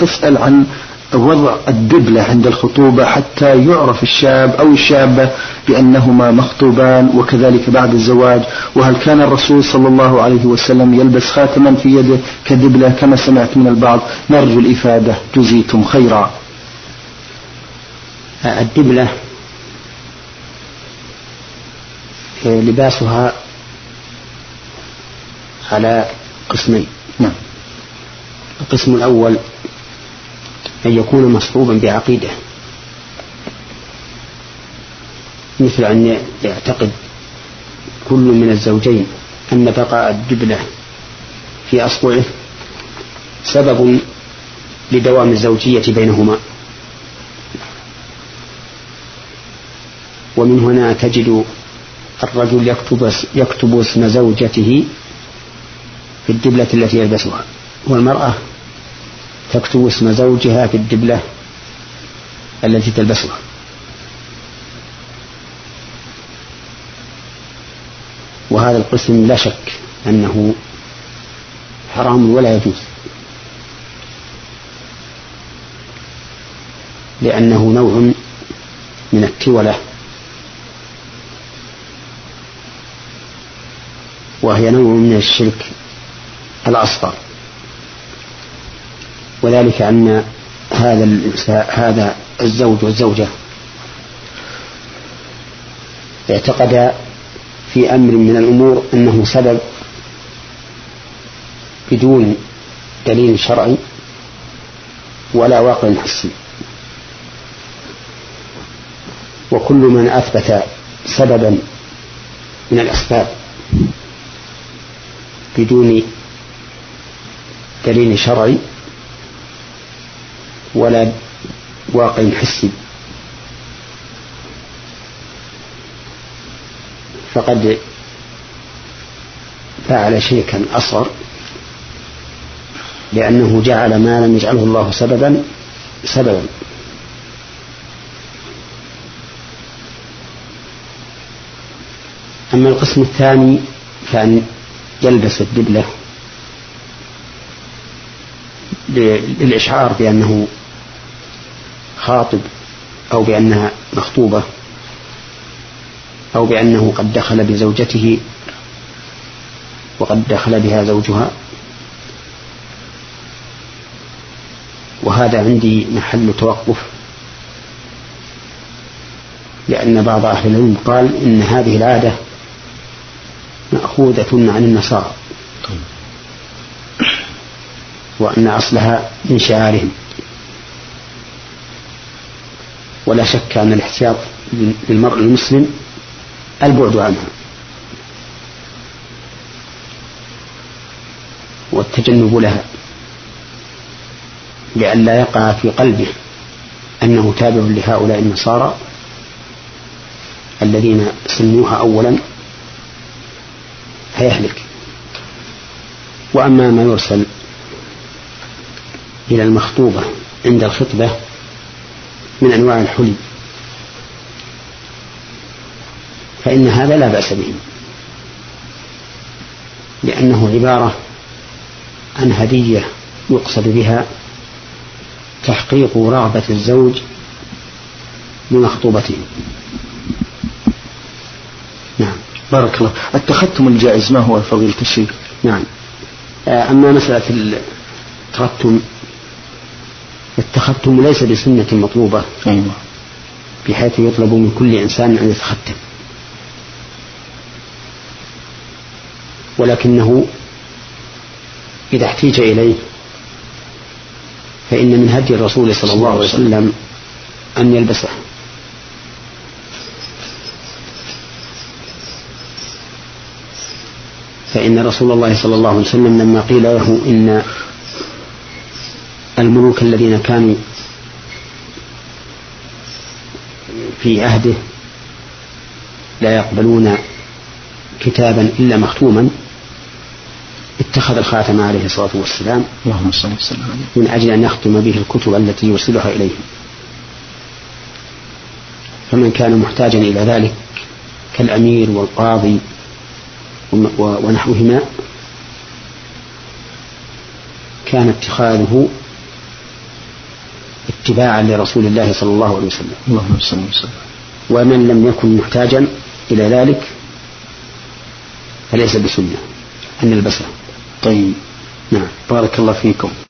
تسأل عن وضع الدبلة عند الخطوبة حتى يعرف الشاب أو الشابة بأنهما مخطوبان، وكذلك بعد الزواج. وهل كان الرسول صلى الله عليه وسلم يلبس خاتما في يده كدبلة كما سمعت من البعض؟ نرجو الإفادة جزيتم خيرا. الدبلة لباسها على قسمين. نعم. القسم الأول أن يكون مصحوبا بعقيدة، مثل أن يعتقد كل من الزوجين أن بقاء الدبلة في أصبعه سبب لدوام الزوجية بينهما. ومن هنا تجد الرجل يكتب اسم زوجته في الدبلة التي يلبسها، والمرأة تكتب اسم زوجها في الدبلة التي تلبسها. وهذا القسم لا شك أنه حرام ولا يجوز، لأنه نوع من التولة، وهي نوع من الشرك الأصغر. وذلك أن هذا الزوج والزوجة اعتقد في أمر من الأمور أنه سبب بدون دليل شرعي ولا واقع حسي. وكل من أثبت سببا من الأسباب بدون دليل شرعي ولا واقع حسي فقد فعل شركا أصغر، لأنه جعل ما لم يجعله الله سببا. أما القسم الثاني فأن يلبس الدبلة للإشعار بأنه خاطب، أو بأنها مخطوبة، أو بأنه قد دخل بزوجته وقد دخل بها زوجها. وهذا عندي محل توقف، لأن بعض أهل العلم قال إن هذه العادة مأخوذة عن النصارى، وأن أصلها من شعارهم. ولا شك أن الاحتياط للمرء المسلم البعد عنها والتجنب لها، لئلا يقع في قلبه أنه تابع لهؤلاء النصارى الذين سموها أولا فيهلك. وأما ما يرسل إلى المخطوبة عند الخطبة من أنواع الحلي فإن هذا لا بأس به، لأنه عبارة عن هدية يقصد بها تحقيق رغبة الزوج بمخطوبته. نعم. بارك الله. التختم الجائز ما هو فضيلة الشيخ؟ نعم. أما مسألة التختم ليس بسنة مطلوبة، أيوة، بحيث يطلب من كل إنسان أن يتختم، ولكنه إذا احتيج إليه فإن من هدي الرسول صلى الله عليه وسلم أن يلبسه. فإن رسول الله صلى الله عليه وسلم لما قيل له إن الملوك الذين كانوا في عهده لا يقبلون كتابا إلا مختوما، اتخذ الخاتم عليه الصلاة والسلام من أجل أن يختم به الكتب التي يرسلها إليهم. فمن كان محتاجا إلى ذلك كالأمير والقاضي ونحوهما كان اتخاذه اتباعا لرسول الله صلى الله عليه وسلم. اللهم صل وسلم. ومن لم يكن محتاجا إلى ذلك فليس بسنة أن نلبسه. طيب. نعم. بارك الله فيكم.